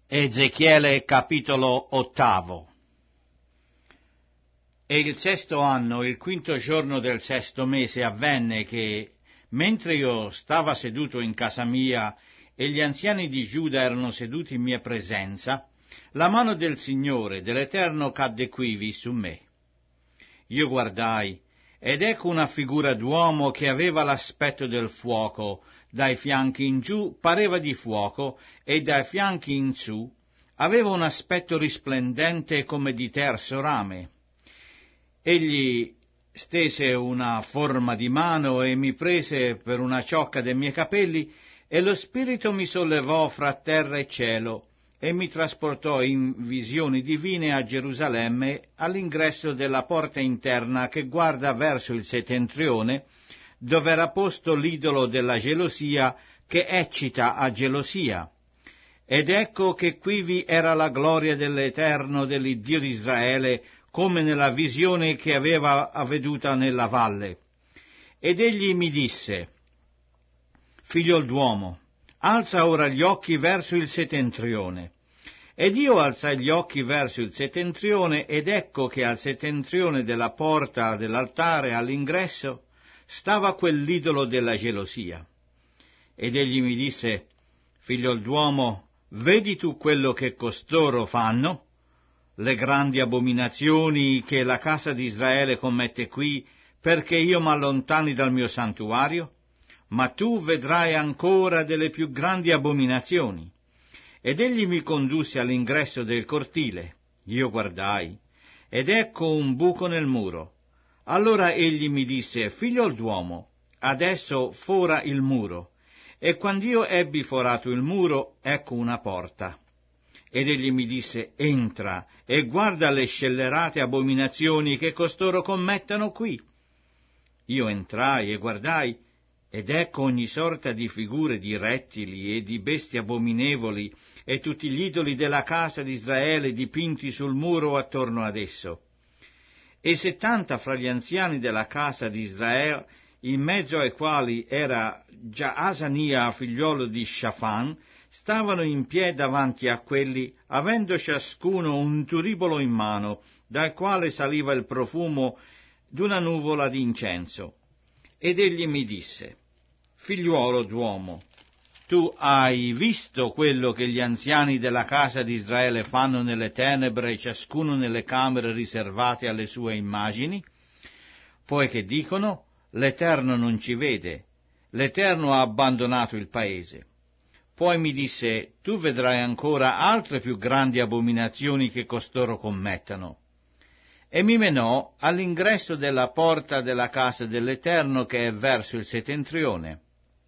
Ezechiele capitolo 8. E il 6° anno, il 5° giorno del 6° mese, avvenne che, mentre io stava seduto in casa mia e gli anziani di Giuda erano seduti in mia presenza, la mano del Signore, dell'Eterno, cadde quivi su me. Io guardai, ed ecco una figura d'uomo che aveva l'aspetto del fuoco, dai fianchi in giù pareva di fuoco, e dai fianchi in su aveva un aspetto risplendente come di terzo rame. Egli stese una forma di mano e mi prese per una ciocca dei miei capelli, e lo spirito mi sollevò fra terra e cielo, e mi trasportò in visioni divine a Gerusalemme, all'ingresso della porta interna che guarda verso il settentrione, dove era posto l'idolo della gelosia che eccita a gelosia. Ed ecco che quivi era la gloria dell'Eterno, dell'Iddio di Israele, come nella visione che aveva veduta nella valle. Ed egli mi disse: Figliol d'uomo, alza ora gli occhi verso il settentrione. Ed io alzai gli occhi verso il settentrione, ed ecco che al settentrione della porta dell'altare all'ingresso stava quell'idolo della gelosia. Ed egli mi disse: Figliol d'uomo, vedi tu quello che costoro fanno? Le grandi abominazioni che la casa di Israele commette qui, perché io m'allontani dal mio santuario? Ma tu vedrai ancora delle più grandi abominazioni. Ed egli mi condusse all'ingresso del cortile. Io guardai, ed ecco un buco nel muro. Allora egli mi disse: Figliol d'uomo, adesso fora il muro. E quand'io ebbi forato il muro, ecco una porta. Ed egli mi disse: Entra e guarda le scellerate abominazioni che costoro commettono qui. Io entrai e guardai, ed ecco ogni sorta di figure di rettili e di bestie abominevoli, e tutti gli idoli della casa di Israele dipinti sul muro attorno ad esso. E 70 fra gli anziani della casa di Israele, in mezzo ai quali era già Asania, figliolo di Shafan, stavano in piedi davanti a quelli, avendo ciascuno un turibolo in mano, dal quale saliva il profumo d'una nuvola d'incenso. Ed egli mi disse: Figliuolo d'uomo, tu hai visto quello che gli anziani della casa di Israele fanno nelle tenebre, ciascuno nelle camere riservate alle sue immagini? Poiché dicono: l'Eterno non ci vede, l'Eterno ha abbandonato il paese. Poi mi disse: tu vedrai ancora altre più grandi abominazioni che costoro commettano. E mi menò all'ingresso della porta della casa dell'Eterno che è verso il settentrione.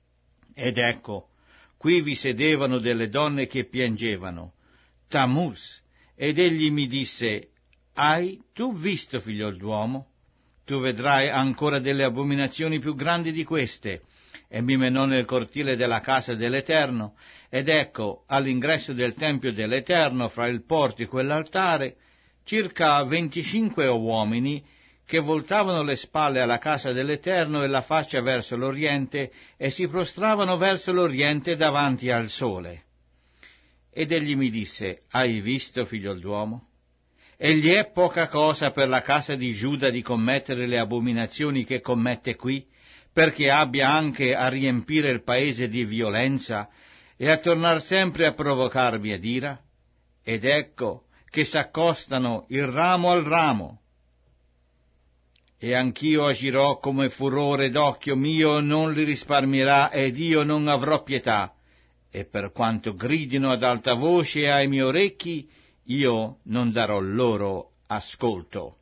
Ed ecco, qui vi sedevano delle donne che piangevano, Tammuz, ed egli mi disse: hai tu visto, figlio d'uomo? Tu vedrai ancora delle abominazioni più grandi di queste. E mi menò nel cortile della casa dell'Eterno, ed ecco, all'ingresso del Tempio dell'Eterno, fra il portico e l'altare, circa 25 uomini che voltavano le spalle alla casa dell'Eterno e la faccia verso l'Oriente, e si prostravano verso l'Oriente davanti al sole. Ed egli mi disse: hai visto, figlio d'uomo? Egli è poca cosa per la casa di Giuda di commettere le abominazioni che commette qui, perché abbia anche a riempire il paese di violenza e a tornar sempre a provocarmi ad ira? Ed ecco che s'accostano il ramo al ramo. E anch'io agirò come furore d'occhio mio, non li risparmierà, ed io non avrò pietà. E per quanto gridino ad alta voce ai miei orecchi, io non darò loro ascolto.